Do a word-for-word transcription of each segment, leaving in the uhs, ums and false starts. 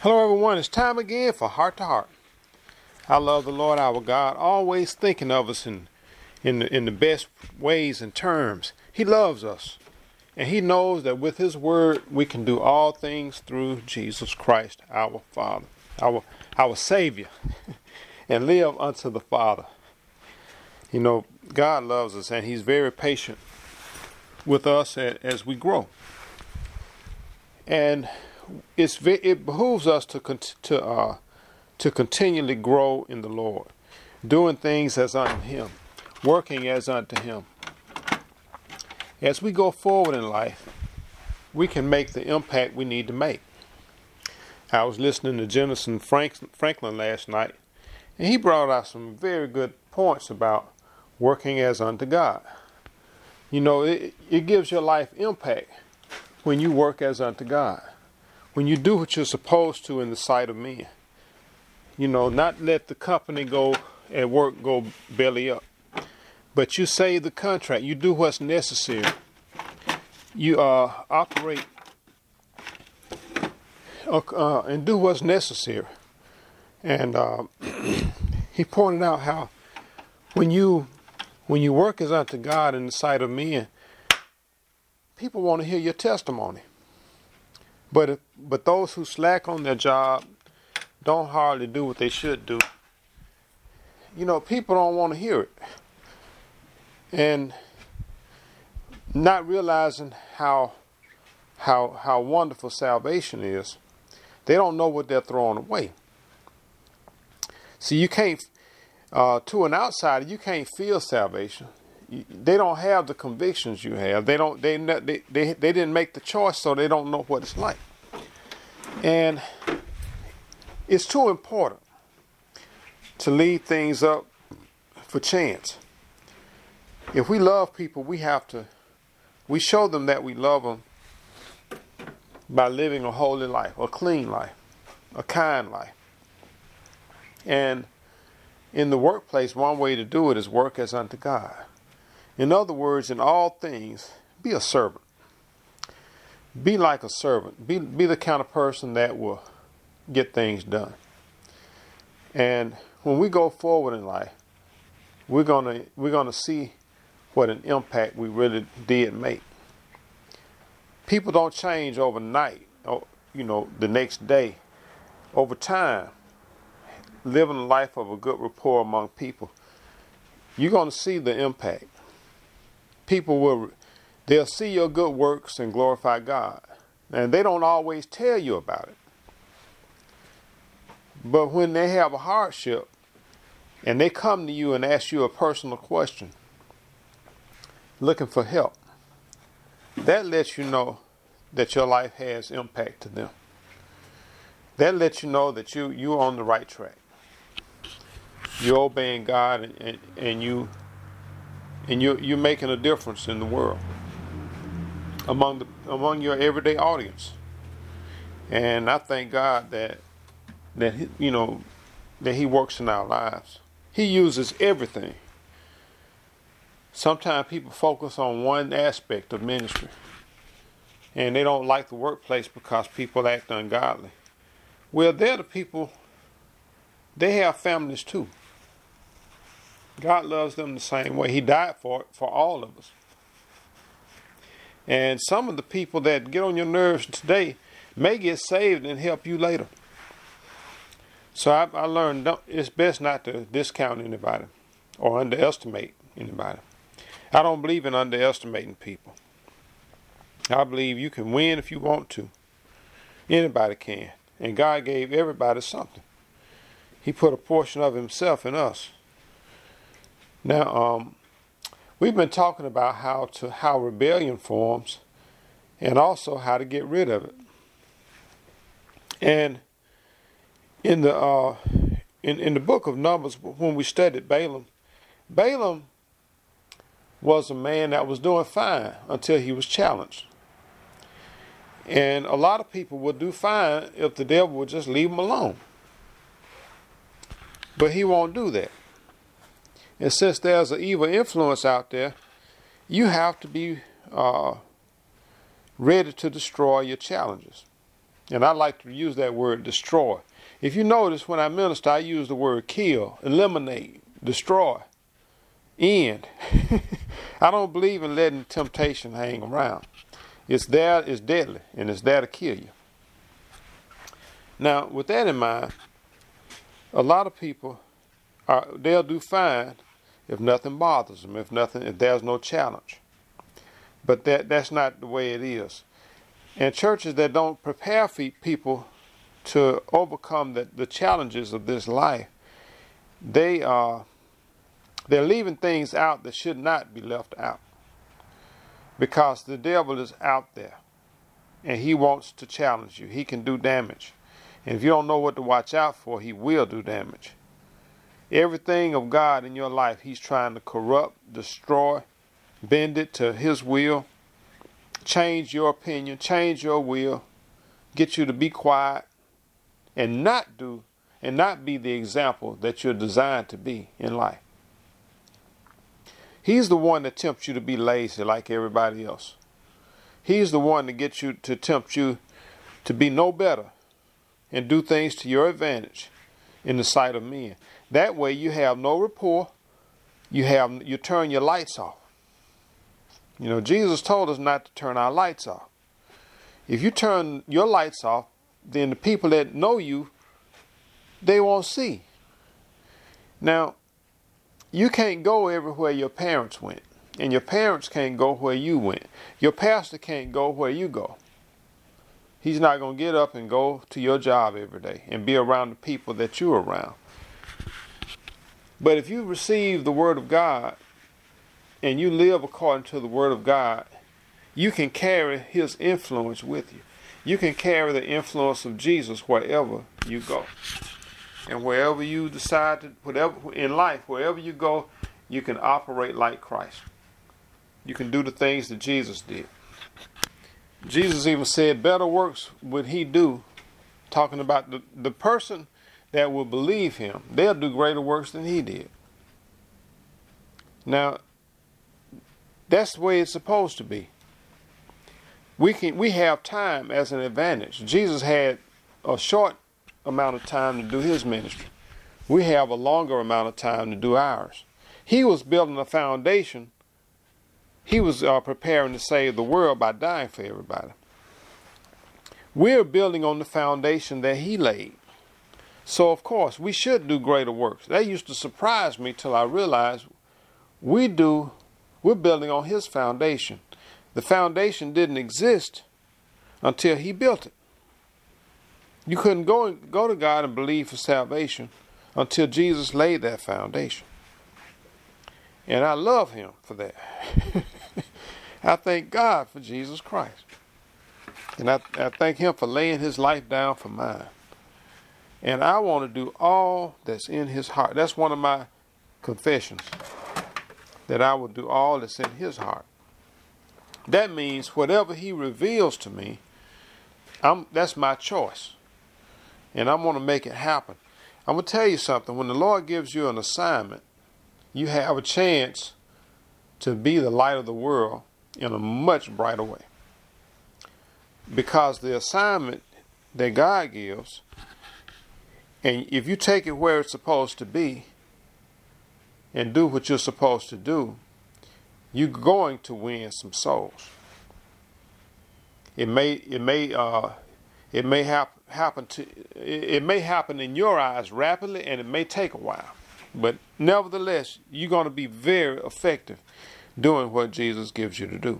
Hello everyone, it's time again for Heart to Heart. I love the Lord our God, always thinking of us in, in, the, in the best ways and terms. He loves us, and He knows that with His word we can do all things through Jesus Christ, our Father, our, our Savior, and live unto the Father. You know, God loves us, and He's very patient with us as we grow. And It's it behooves us to to uh, to continually grow in the Lord, doing things as unto Him, working as unto Him. As we go forward in life, we can make the impact we need to make. I was listening to Jentezen Franklin last night, and he brought out some very good points about working as unto God. You know, it, it gives your life impact when you work as unto God. When you do what you're supposed to in the sight of men. You know, not let the company go and work go belly up. But you save the contract. You do what's necessary. You uh, operate uh, and do what's necessary. And uh, he pointed out how when you when you work as unto God in the sight of men, people want to hear your testimony. But if, but those who slack on their job, don't hardly do what they should do, you know, people don't want to hear it. And not realizing how how how wonderful salvation is, they don't know what they're throwing away. See, you can't, uh, to an outsider, you can't feel salvation. You, they don't have the convictions you have. They don't. They, they they they didn't make the choice, so they don't know what it's like. And it's too important to leave things up for chance. If we love people, we have to. We show them that we love them by living a holy life, a clean life, a kind life. And in the workplace, one way to do it is work as unto God. In other words, in all things, be a servant. Be like a servant. Be be the kind of person that will get things done. And when we go forward in life, we're gonna we're gonna see what an impact we really did make. People don't change overnight, or, you know, the next day. Over time, living a life of a good rapport among people, you're gonna see the impact. People will, they'll see your good works and glorify God. And they don't always tell you about it. But when they have a hardship and they come to you and ask you a personal question, looking for help, that lets you know that your life has impact to them. That lets you know that you, you're on the right track. You're obeying God and, and, and you And you're, you're making a difference in the world among the among your everyday audience. And I thank God that that he, you know that He works in our lives. He uses everything. Sometimes people focus on one aspect of ministry, and they don't like the workplace because people act ungodly. Well, they're the people. They have families too. God loves them the same way. He died for it, for all of us. And some of the people that get on your nerves today may get saved and help you later. So I, I learned don't, it's best not to discount anybody or underestimate anybody. I don't believe in underestimating people. I believe you can win if you want to. Anybody can. And God gave everybody something. He put a portion of Himself in us. Now, um, we've been talking about how to how rebellion forms, and also how to get rid of it. And in the uh, in in the book of Numbers, when we studied Balaam, Balaam was a man that was doing fine until he was challenged. And a lot of people would do fine if the devil would just leave them alone, but he won't do that. And since there's an evil influence out there, you have to be uh, ready to destroy your challenges. And I like to use that word destroy. If you notice, when I minister, I use the word kill, eliminate, destroy, end. I don't believe in letting temptation hang around. It's there, it's deadly, and it's there to kill you. Now, with that in mind, a lot of people, are, they'll do fine if nothing bothers them, if nothing, if there's no challenge. But that that's not the way it is. And churches that don't prepare people to overcome the, the challenges of this life, they are they're leaving things out that should not be left out. Because the devil is out there, and he wants to challenge you. He can do damage. And if you don't know what to watch out for, he will do damage. Everything of God in your life, he's trying to corrupt, destroy, bend it to his will, change your opinion, change your will, get you to be quiet, and not do, and not be the example that you're designed to be in life. He's the one that tempts you to be lazy like everybody else. He's the one that gets you to tempt you to be no better and do things to your advantage in the sight of men. That way you have no rapport. You have you turn your lights off. You know, Jesus told us not to turn our lights off. If you turn your lights off, then the people that know you, they won't see. Now, you can't go everywhere your parents went, and your parents can't go where you went. Your pastor can't go where you go. He's not going to get up and go to your job every day and be around the people that you're around. But if you receive the Word of God and you live according to the Word of God, you can carry His influence with you. You can carry the influence of Jesus wherever you go. And wherever you decide to, whatever in life, wherever you go, you can operate like Christ. You can do the things that Jesus did. Jesus even said, better works would he do, talking about the, the person that will believe him. They'll do greater works than he did. Now, that's the way it's supposed to be. We can we have time as an advantage. Jesus had a short amount of time to do his ministry. We have a longer amount of time to do ours. He was building a foundation. He was uh, preparing to save the world by dying for everybody. We're building on the foundation that he laid. So, of course, we should do greater works. That used to surprise me till I realized we do, we're building on his foundation. The foundation didn't exist until he built it. You couldn't go, go to God and believe for salvation until Jesus laid that foundation. And I love him for that. I thank God for Jesus Christ. And I, I thank him for laying his life down for mine. And I want to do all that's in his heart. That's one of my confessions, that I will do all that's in his heart. That means whatever he reveals to me, I'm, that's my choice. And I'm going to make it happen. I'm going to tell you something. When the Lord gives you an assignment, you have a chance to be the light of the world in a much brighter way. Because the assignment that God gives, and if you take it where it's supposed to be and do what you're supposed to do, you're going to win some souls. It may it may uh it may hap- happen to it, it may happen in your eyes rapidly, and it may take a while. But nevertheless, you're going to be very effective doing what Jesus gives you to do.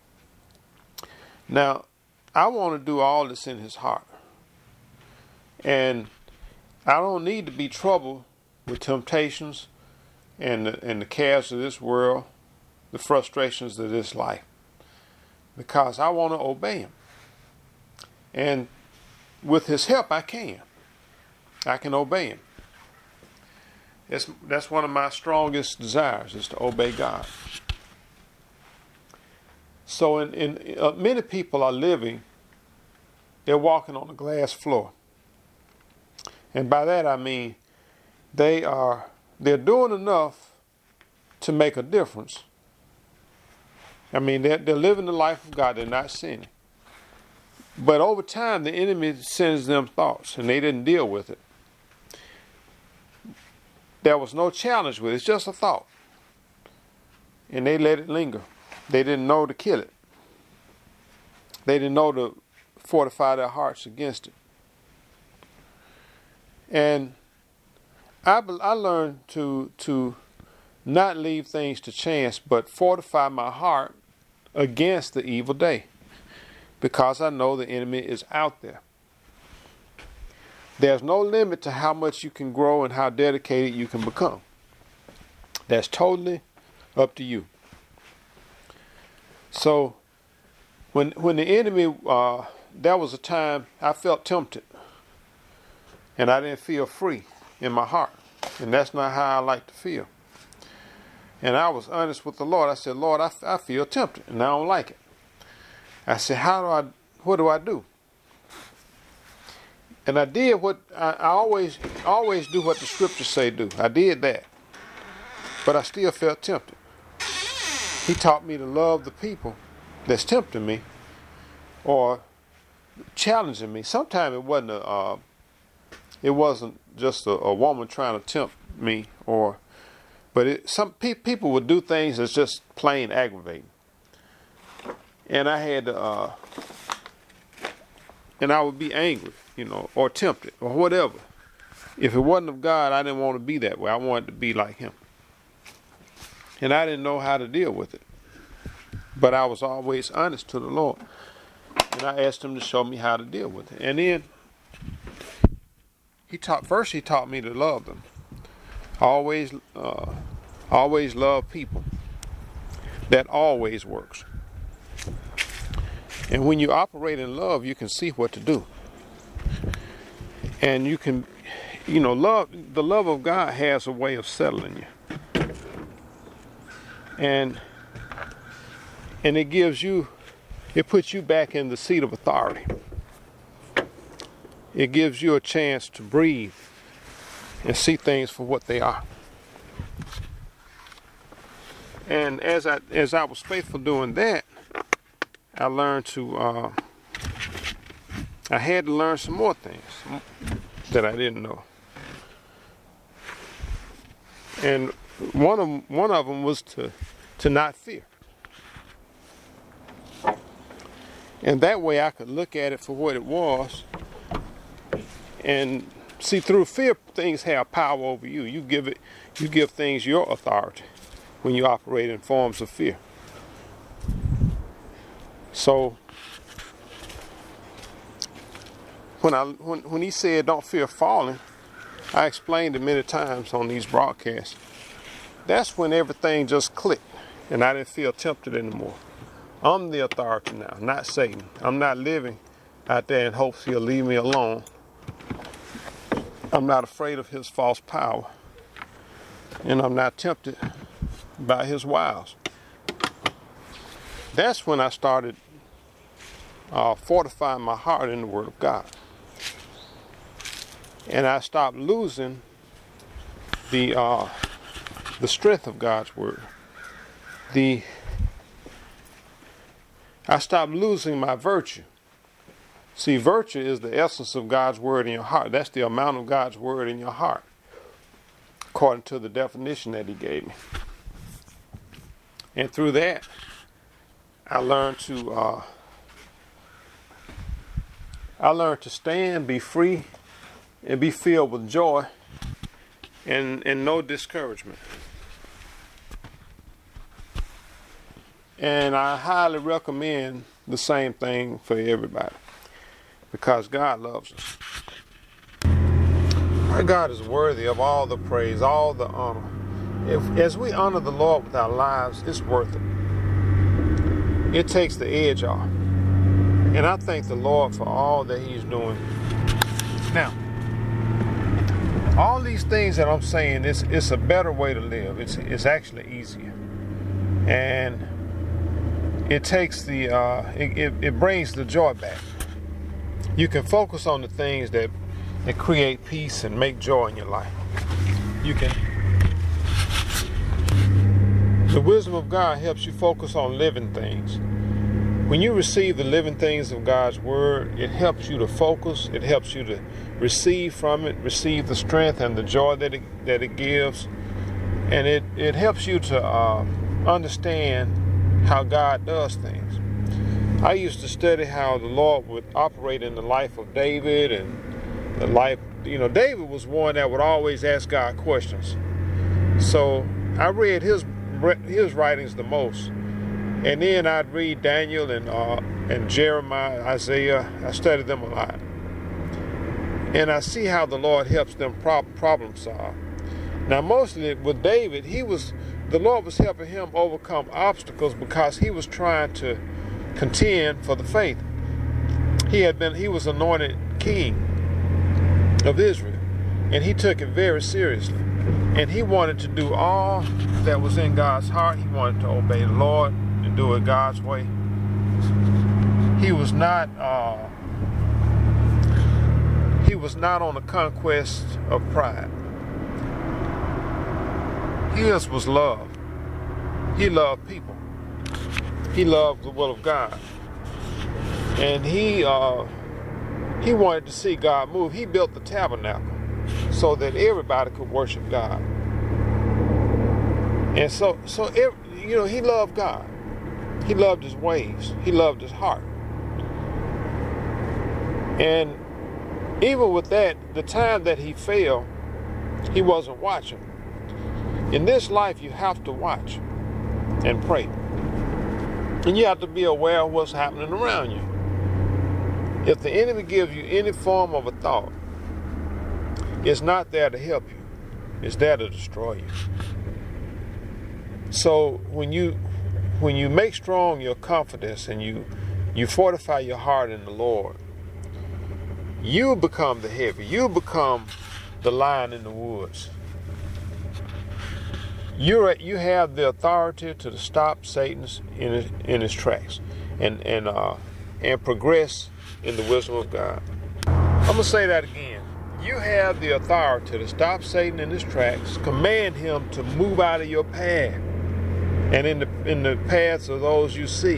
Now, I want to do all this in his heart. And I don't need to be troubled with temptations and the, and the cares of this world, the frustrations of this life, because I want to obey him. And with his help, I can. I can obey him. That's, that's one of my strongest desires, is to obey God. So in, in uh, many people are living, they're walking on a glass floor. And by that I mean they are they're doing enough to make a difference. I mean, they're, they're living the life of God. They're not sinning. But over time, the enemy sends them thoughts, and they didn't deal with it. There was no challenge with it. It's just a thought. And they let it linger. They didn't know to kill it. They didn't know to fortify their hearts against it. And I, I learned to, to not leave things to chance, but fortify my heart against the evil day. Because I know the enemy is out there. There's no limit to how much you can grow and how dedicated you can become. That's totally up to you. So, when when the enemy, uh, there was a time I felt tempted. And I didn't feel free in my heart. And that's not how I like to feel. And I was honest with the Lord. I said, Lord, I, I feel tempted and I don't like it. I said, how do I, what do I do? And I did what, I, I always always do what the scriptures say do. I did that. But I still felt tempted. He taught me to love the people that's tempting me or challenging me. Sometimes it wasn't a, uh, it wasn't just a, a woman trying to tempt me, or, but it, some pe- people would do things that's just plain aggravating. And I had to, uh, and I would be angry, you know, or tempted, or whatever. If it wasn't of God, I didn't want to be that way. I wanted to be like Him. And I didn't know how to deal with it. But I was always honest to the Lord. And I asked Him to show me how to deal with it. And then, He taught, first He taught me to love them. Always, uh, always love people. That always works. And when you operate in love, you can see what to do. And you can, you know, love, the love of God has a way of settling you. And, and it gives you, it puts you back in the seat of authority. It gives you a chance to breathe and see things for what they are. And as I, as I was faithful doing that, I learned to, uh, I had to learn some more things that I didn't know. And one of them, one of them was to, to not fear. And that way I could look at it for what it was. And see, through fear, things have power over you. You give it, you give things your authority when you operate in forms of fear. So when I when when he said don't fear falling, I explained it many times on these broadcasts. That's when everything just clicked and I didn't feel tempted anymore. I'm the authority now, not Satan. I'm not living out there in hopes he'll leave me alone. I'm not afraid of his false power. And I'm not tempted by his wiles. That's when I started uh, fortifying my heart in the Word of God. And I stopped losing the uh, the strength of God's Word. The I stopped losing my virtue. See, virtue is the essence of God's Word in your heart. That's the amount of God's Word in your heart, according to the definition that He gave me. And through that, I learned to uh, I learned to stand, be free, and be filled with joy and, and no discouragement. And I highly recommend the same thing for everybody, because God loves us. Our God is worthy of all the praise, all the honor. If, as we honor the Lord with our lives, it's worth it. It takes the edge off. And I thank the Lord for all that He's doing. Now, all these things that I'm saying, it's, it's a better way to live. It's, it's actually easier. And it takes the, uh, it, it, it brings the joy back. You can focus on the things that, that create peace and make joy in your life. You can. The wisdom of God helps you focus on living things, when you receive the living things of God's word, it helps you to focus. It helps you to receive from it, receive the strength and the joy that it, that it gives. And it, it helps you to uh, understand how God does things. I used to study how the Lord would operate in the life of David, and the life, you know, David was one that would always ask God questions. So I read his his writings the most. And then I'd read Daniel and uh, and Jeremiah, Isaiah. I studied them a lot. And I see how the Lord helps them pro- problem solve. Now, mostly with David, he was the Lord was helping him overcome obstacles because he was trying to contend for the faith. He had been he was anointed king of Israel, and he took it very seriously. And he wanted to do all that was in God's heart. He wanted to obey the Lord and do it God's way. He was not uh, he was not on the conquest of pride. His was love. He loved people. He loved the will of God. And he uh, he wanted to see God move. He built the tabernacle so that everybody could worship God. And so, so every, you know, he loved God. He loved his ways. He loved his heart. And even with that, the time that he fell, he wasn't watching. In this life, you have to watch and pray. And you have to be aware of what's happening around you. If the enemy gives you any form of a thought, it's not there to help you. It's there to destroy you. So when you when you make strong your confidence and you you fortify your heart in the Lord, you become the heavy. You become the lion in the woods. You're you have the authority to stop Satan's in his, in his tracks and and uh, and progress in the wisdom of God. I'm gonna say that again. You have the authority to stop Satan in his tracks, command him to move out of your path and in the in the paths of those you see.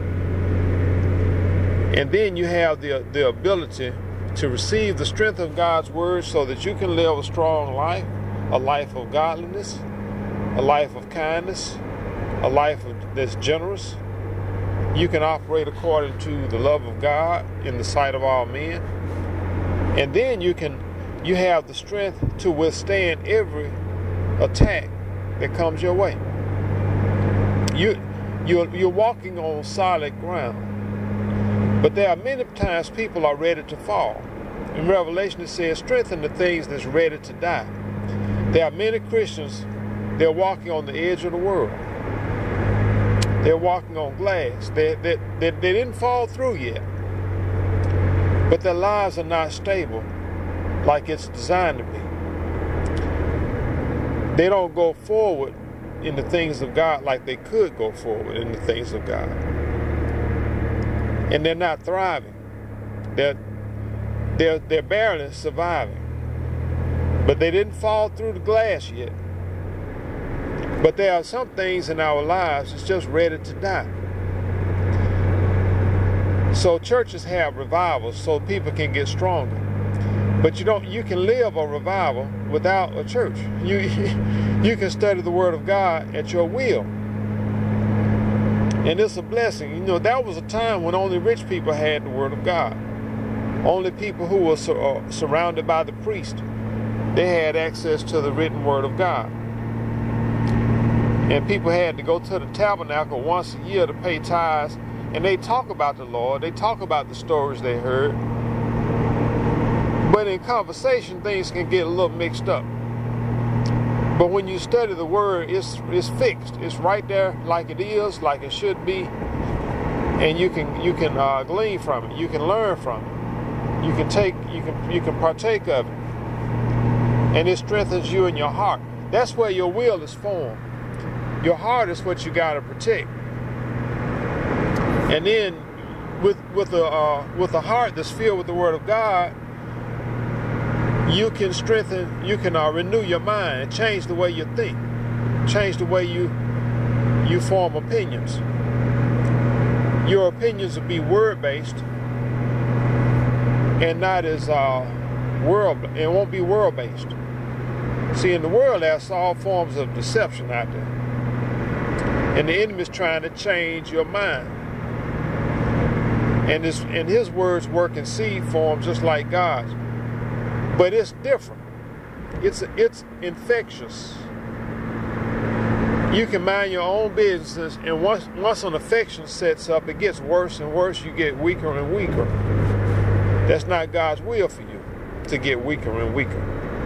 And then you have the the ability to receive the strength of God's word so that you can live a strong life, a life of godliness, a life of kindness, a life of, that's generous. You can operate according to the love of God in the sight of all men. And then you can you have the strength to withstand every attack that comes your way. You you're, you're walking on solid ground. But there are many times people are ready to fall. In Revelation it says, strengthen the things that's ready to die. There are many Christians, they're walking on the edge of the world. They're walking on glass. They, they, they, they didn't fall through yet. But their lives are not stable like it's designed to be. They don't go forward in the things of God like they could go forward in the things of God. And they're not thriving. They're, they're, they're barely surviving. But they didn't fall through the glass yet. But there are some things in our lives that's just ready to die. So churches have revivals so people can get stronger. But you don't. You can live a revival without a church. You you can study the Word of God at your will, and it's a blessing. You know, that was a time when only rich people had the Word of God. Only people who were sur- uh, surrounded by the priest, they had access to the written Word of God. And people had to go to the tabernacle once a year to pay tithes. And they talk about the Lord. They talk about the stories they heard. But in conversation, things can get a little mixed up. But when you study the Word, it's it's fixed. It's right there like it is, like it should be. And you can you can uh, glean from it. You can learn from it. You can take you can you can partake of it. And it strengthens you in your heart. That's where your will is formed. Your heart is what you got to protect. And then with with a uh, with a heart that's filled with the Word of God, you can strengthen, you can uh, renew your mind and change the way you think, change the way you you form opinions. your opinions will be word-based and not as uh, world. It won't be world-based. See, in the world, there's all forms of deception out there, and the enemy is trying to change your mind. And his and his words work in seed form just like God's, but it's different. It's it's infectious. You can mind your own business, and once once an affection sets up, it gets worse and worse. You get weaker and weaker. That's not God's will for you, to get weaker and weaker.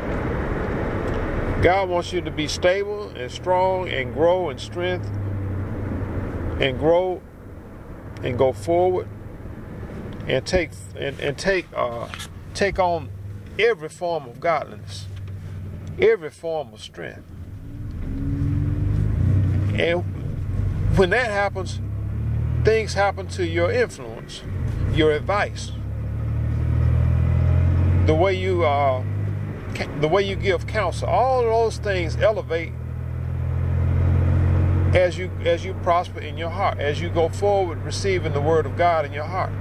God wants you to be stable and strong and grow in strength and grow and go forward and take and, and take uh, take on every form of godliness, every form of strength. And when that happens, things happen to your influence, your advice, the way you uh, the way you give counsel. All of those things elevate as you as you prosper in your heart, as you go forward receiving the word of God in your heart.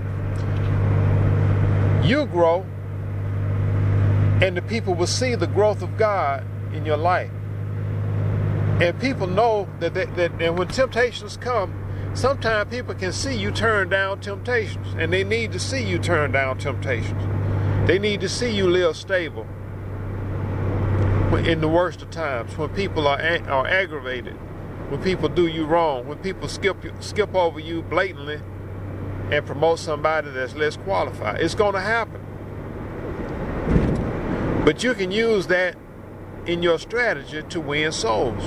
You grow, and the people will see the growth of God in your life. And people know that, they, that and when temptations come, sometimes people can see you turn down temptations, and they need to see you turn down temptations. They need to see you live stable in the worst of times, when people are, are aggravated, when people do you wrong, when people skip skip over you blatantly and promote somebody that's less qualified. It's going to happen. But you can use that in your strategy to win souls.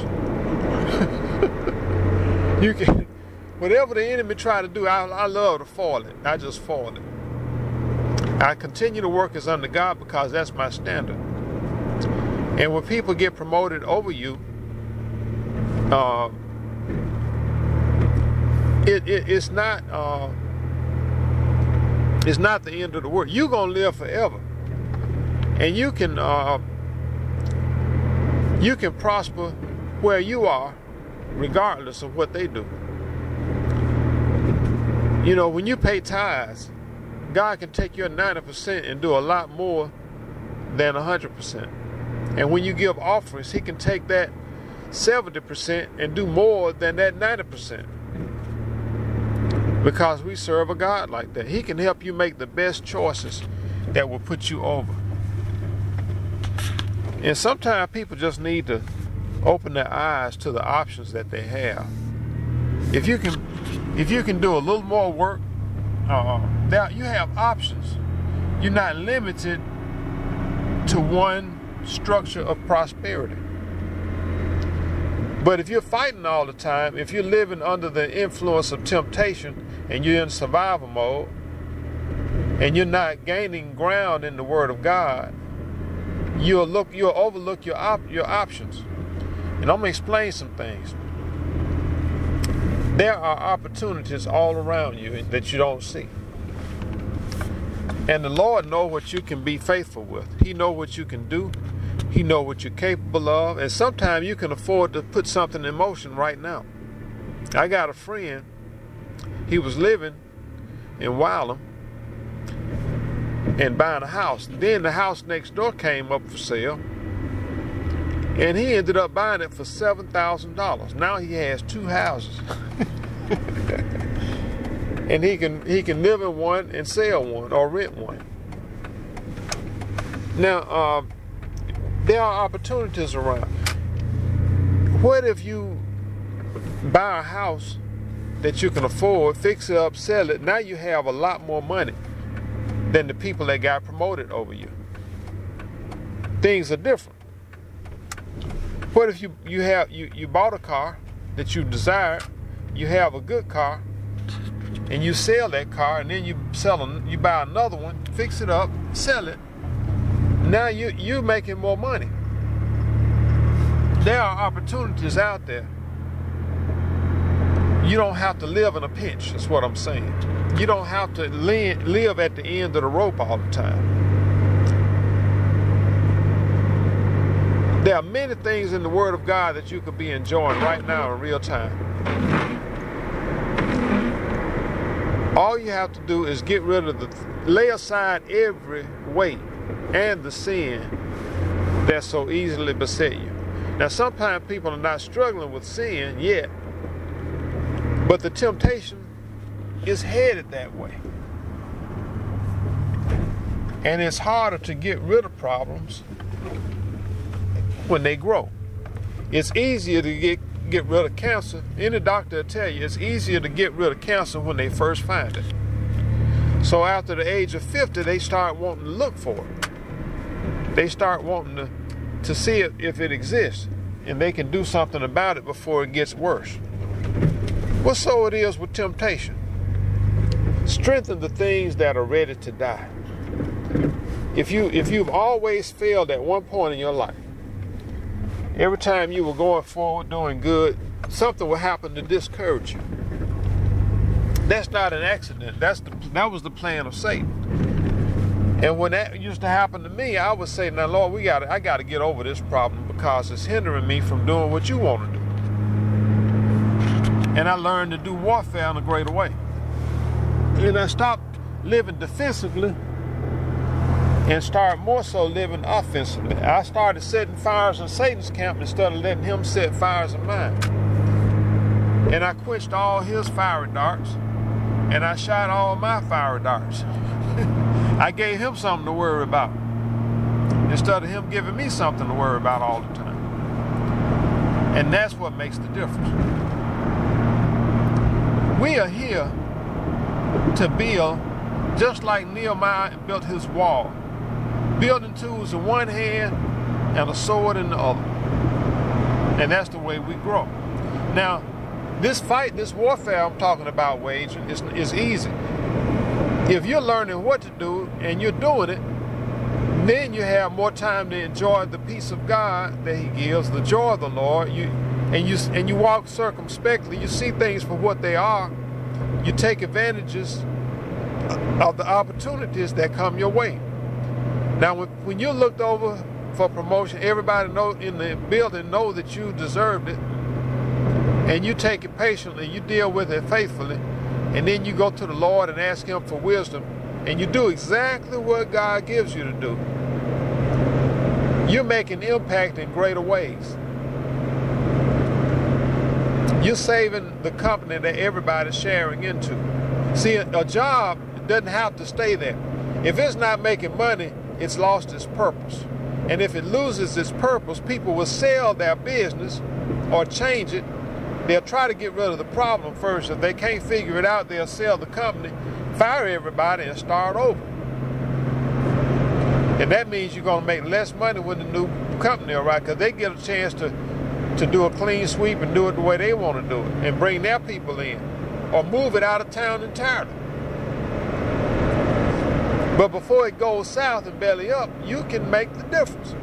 You can, whatever the enemy try to do, I, I love to foil it. I just foil it. I continue to work as under God because that's my standard. And when people get promoted over you, uh, it, it it's not uh, it's not the end of the world. You're gonna live forever, and you can uh, you can prosper where you are, regardless of what they do. You know, when you pay tithes, God can take your ninety percent and do a lot more than one hundred percent. And when you give offerings, he can take that seventy percent and do more than that ninety percent. Because we serve a God like that. He can help you make the best choices that will put you over. And sometimes people just need to open their eyes to the options that they have. If you can, if you can do a little more work, uh, there you have options. You're not limited to one structure of prosperity. But if you're fighting all the time, if you're living under the influence of temptation and you're in survival mode and you're not gaining ground in the Word of God, you'll look you'll overlook your op, your options. And I'm gonna explain some things. There are opportunities all around you that you don't see. And the Lord knows what you can be faithful with. He knows what you can do. He knows what you're capable of. And sometimes you can afford to put something in motion right now. I got a friend. He was living in Wylam and buying a house. Then the house next door came up for sale. And he ended up buying it for seven thousand dollars. Now he has two houses. And he can he can live in one and sell one or rent one. Now, uh, there are opportunities around. What if you buy a house that you can afford, fix it up, sell it? Now you have a lot more money than the people that got promoted over you. Things are different. What if you you have you, you bought a car that you desired, you have a good car, and you sell that car, and then you sell an, you buy another one, fix it up, sell it. Now you you're making more money. There are opportunities out there. You don't have to live in a pinch. That's what I'm saying. You don't have to li- live at the end of the rope all the time. There are many things in the Word of God that you could be enjoying right now in real time. All you have to do is get rid of the, lay aside every weight and the sin that so easily beset you. Now, sometimes people are not struggling with sin yet, but the temptation is headed that way. And it's harder to get rid of problems when they grow. It's easier to get, get rid of cancer. Any doctor will tell you it's easier to get rid of cancer when they first find it. So after the age of fifty, they start wanting to look for it. They start wanting to, to see it if it exists, and they can do something about it before it gets worse. Well, so it is with temptation. Strengthen the things that are ready to die. If you if you've always failed at one point in your life, every time you were going forward, doing good, something will happen to discourage you. That's not an accident. That's the, that was the plan of Satan. And when that used to happen to me, I would say, now, Lord, we got I got to get over this problem because it's hindering me from doing what you want to do. And I learned to do warfare in a greater way. And I stopped living defensively and started more so living offensively. I started setting fires in Satan's camp instead of letting him set fires in mine. And I quenched all his fiery darts, and I shot all my fiery darts. I gave him something to worry about instead of him giving me something to worry about all the time. And that's what makes the difference. We are here to build just like Nehemiah built his wall. Building tools in one hand and a sword in the other. And that's the way we grow. Now, this fight, this warfare I'm talking about waging is, is easy. If you're learning what to do and you're doing it, then you have more time to enjoy the peace of God that he gives, the joy of the Lord. You and you and you walk circumspectly. You see things for what they are. You take advantages of the opportunities that come your way. Now, when, when you're looked over for promotion, everybody know in the building know that you deserved it, and you take it patiently, you deal with it faithfully, and then you go to the Lord and ask him for wisdom, and you do exactly what God gives you to do. You're making impact in greater ways. You're saving the company that everybody's sharing into. See, a, a job doesn't have to stay there. If it's not making money, it's lost its purpose. And if it loses its purpose, people will sell their business or change it. They'll try to get rid of the problem first. If they can't figure it out, they'll sell the company, fire everybody, and start over. And that means you're going to make less money when the new company arrives, because they get a chance to, to do a clean sweep and do it the way they want to do it and bring their people in or move it out of town entirely. But before it goes south and belly up, you can make the difference.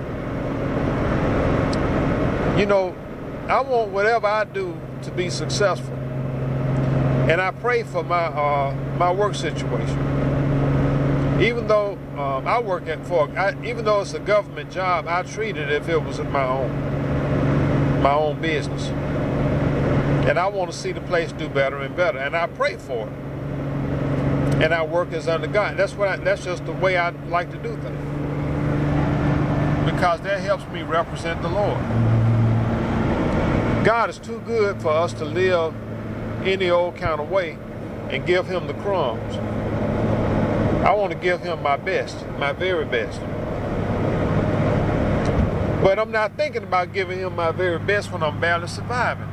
You know, I want whatever I do to be successful. And I pray for my uh, my work situation. Even though um, I work at for, I, even though it's a government job, I treat it as if it was my own, my own business. And I want to see the place do better and better, and I pray for it. And I work as under God. That's what. I, that's just the way I like to do things, because that helps me represent the Lord. God is too good for us to live any old kind of way and give him the crumbs. I want to give him my best, my very best. But I'm not thinking about giving him my very best when I'm barely surviving.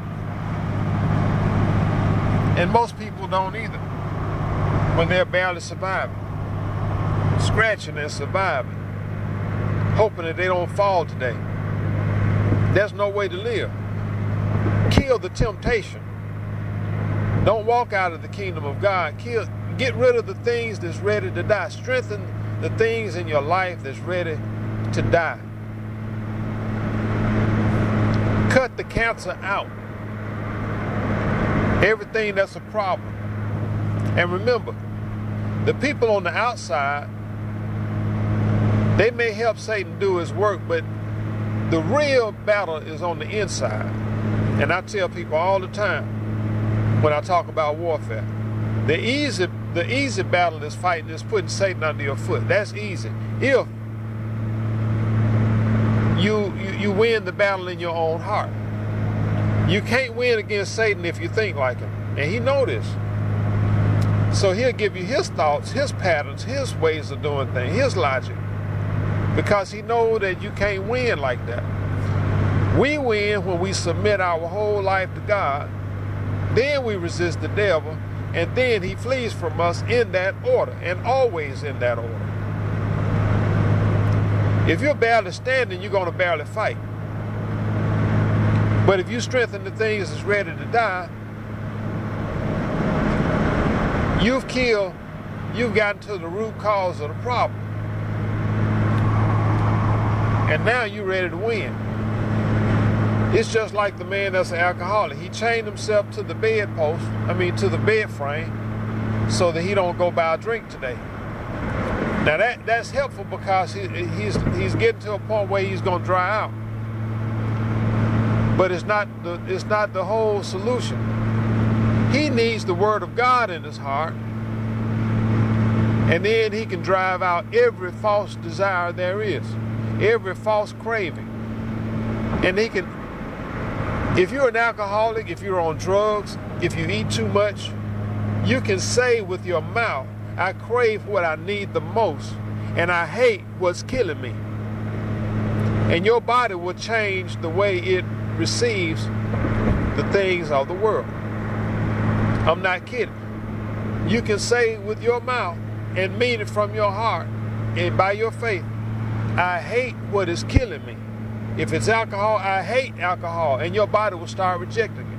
And most people don't either. When they're barely surviving, scratching and surviving, hoping that they don't fall today. There's no way to live. Kill the temptation. Don't walk out of the kingdom of God. Kill, get rid of the things that's ready to die. Strengthen the things in your life that's ready to die. Cut the cancer out. Everything that's a problem. And remember, the people on the outside, they may help Satan do his work, but the real battle is on the inside. And I tell people all the time when I talk about warfare, The easy, the easy battle is fighting is putting Satan under your foot. That's easy. If you, you you win the battle in your own heart. You can't win against Satan if you think like him, and he knows this. So he'll give you his thoughts, his patterns, his ways of doing things, his logic, because he knows that you can't win like that. We win when we submit our whole life to God. Then we resist the devil, and then he flees from us in that order, and always in that order. If you're barely standing, you're going to barely fight. But if you strengthen the things that's ready to die, you've killed, you've gotten to the root cause of the problem. And now you're ready to win. It's just like the man that's an alcoholic. He chained himself to the bedpost, I mean to the bed frame, so that he don't go buy a drink today. Now that, that's helpful because he, he's, he's getting to a point where he's going to dry out. But it's not the, it's not the whole solution. He needs the word of God in his heart, and then he can drive out every false desire there is, every false craving. And he can, if you're an alcoholic, if you're on drugs, if you eat too much, you can say with your mouth, I crave what I need the most, and I hate what's killing me. And your body will change the way it receives the things of the world. I'm not kidding. You can say with your mouth and mean it from your heart and by your faith, I hate what is killing me. If it's alcohol, I hate alcohol, and your body will start rejecting it.